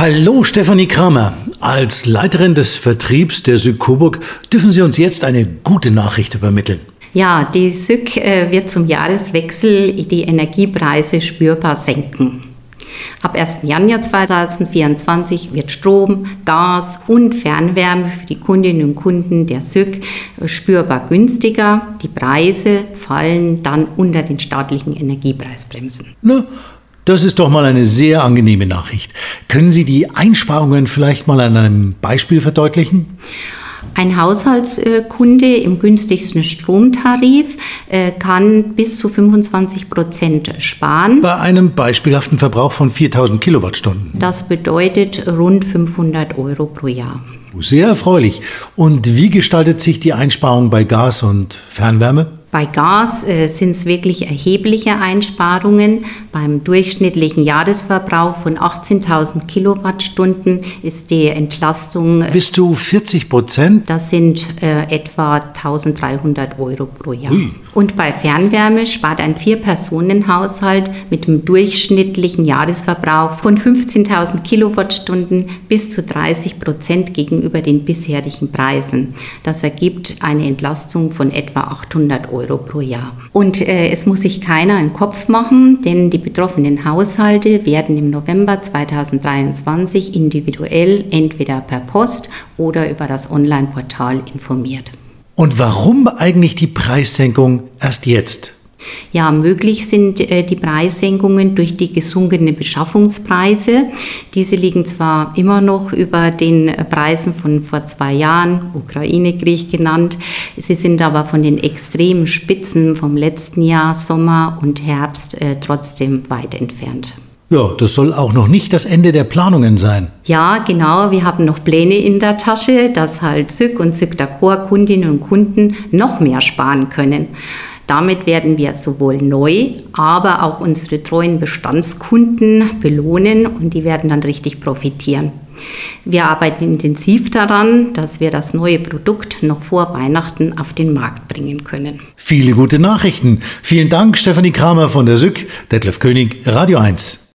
Hallo Stefanie Kramer. Als Leiterin des Vertriebs der SÜG Coburg dürfen Sie uns jetzt eine gute Nachricht übermitteln. Ja, die SÜG wird zum Jahreswechsel die Energiepreise spürbar senken. Ab 1. Januar 2024 wird Strom, Gas und Fernwärme für die Kundinnen und Kunden der SÜG spürbar günstiger. Die Preise fallen dann unter den staatlichen Energiepreisbremsen. Na, das ist doch mal eine sehr angenehme Nachricht. Können Sie die Einsparungen vielleicht mal an einem Beispiel verdeutlichen? Ein Haushaltskunde im günstigsten Stromtarif kann bis zu 25% sparen. Bei einem beispielhaften Verbrauch von 4000 Kilowattstunden. Das bedeutet rund 500 Euro pro Jahr. Sehr erfreulich. Und wie gestaltet sich die Einsparung bei Gas und Fernwärme? Bei Gas sind es wirklich erhebliche Einsparungen. Beim durchschnittlichen Jahresverbrauch von 18.000 Kilowattstunden ist die Entlastung bis zu 40%? Das sind etwa 1.300 Euro pro Jahr. Ui. Und bei Fernwärme spart ein 4-Personen-Haushalt mit einem durchschnittlichen Jahresverbrauch von 15.000 Kilowattstunden bis zu 30% gegenüber den bisherigen Preisen. Das ergibt eine Entlastung von etwa 800 Euro pro Jahr. Und es muss sich keiner einen Kopf machen, denn die betroffenen Haushalte werden im November 2023 individuell entweder per Post oder über das Online-Portal informiert. Und warum eigentlich die Preissenkung erst jetzt? Ja, möglich sind die Preissenkungen durch die gesunkenen Beschaffungspreise. Diese liegen zwar immer noch über den Preisen von vor 2 Jahren, Ukraine-Krieg genannt. Sie sind aber von den extremen Spitzen vom letzten Jahr, Sommer und Herbst, trotzdem weit entfernt. Ja, das soll auch noch nicht das Ende der Planungen sein. Ja, genau. Wir haben noch Pläne in der Tasche, dass halt SÜG und SÜG d'Accord Kundinnen und Kunden noch mehr sparen können. Damit werden wir sowohl neu, aber auch unsere treuen Bestandskunden belohnen und die werden dann richtig profitieren. Wir arbeiten intensiv daran, dass wir das neue Produkt noch vor Weihnachten auf den Markt bringen können. Viele gute Nachrichten. Vielen Dank, Stefanie Kramer von der SÜG, Detlef König, Radio 1.